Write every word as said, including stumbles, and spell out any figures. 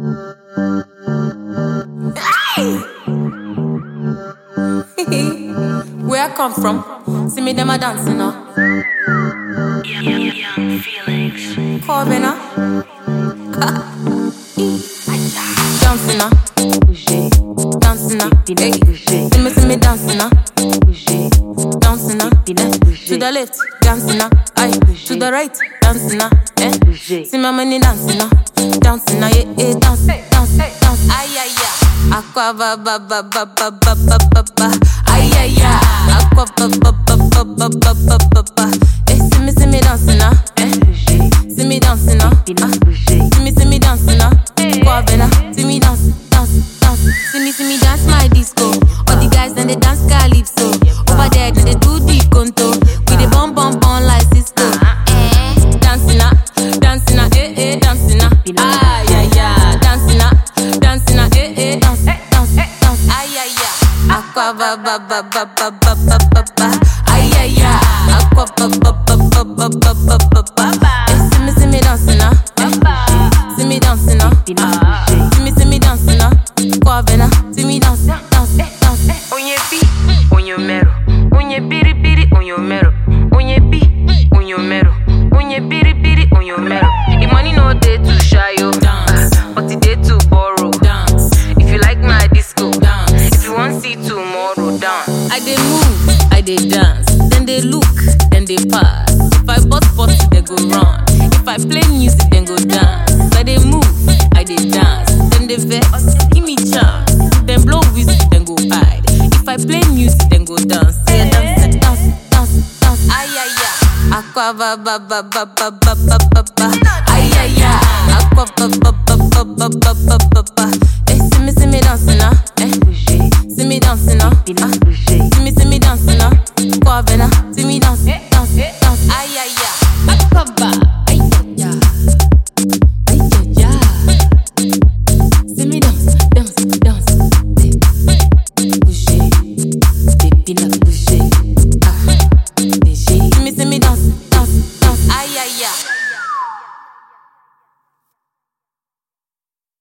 Where I come from, see me them a dancing now. Young, young, young feelings. Corbin now. Dancing now. Dancing now. Hey. See me, see me dancing now. Dancing now. To the left, dancing now. Aye. To the right, dancing now. Eh. See my money dancing now. Dancing now. Yeah, yeah. Dance, dance, dance. Aye, aye, aye. Aqua ba ba ba ba ba ba ba ba ba. Ay ay ay. Aqua ba ba ba ba ba ba ba ba ba. Eh, see me see me dancing now. Eh, see me dancing now. Ah, see me see me dancing now. Aqua bena, see me dance, dance, dance. See me see me dance my disco. All the guys then they dance calypso. Over there they do the conto. We the bum bum bum like Cisco. Eh, dancing now, dancing now, eh eh, dancing now. Ay ay ay, dancing now, dancing now, eh eh, dance, dance, dance. Ay ay ay. Aqua ba ba ba ba ba ba ba ba ba. Ay ay ay. Aqua ba ba ba ba ba ba ba ba ba. Eh, see me see me dancing now. Eh, see me dancing now. Ah, see me see me dancing now. Aqua bena, see me dance, dance, dance. Onye bi, onye mero. Onye biri biri, onye mero. Onye bi, onye mero. Onye biri biri, onye mero. If money no day to shy yo, Dance. but the day to borrow. Dance, If you like my disco, dance. if you want see tomorrow, dance. I dey move, I dey dance. Then they look, then they pass. If I bust bust, they go run. If I play music, then go dance. I dey move, I dey dance. Then they vex, give me chance. Then blow whistle, then go hide. If I play music, then go dance. Yeah, dance, dance, dance, dance. Ay ay ay. Aqua ba ba ba ba ba ba ba ba ba. Ay ay ay. Aqua ba ba ba ba ba ba ba ba ba. Eh, see me see me dancing now. Eh, see me dancing now. Ah, see me see me dancing now. Aqua bena,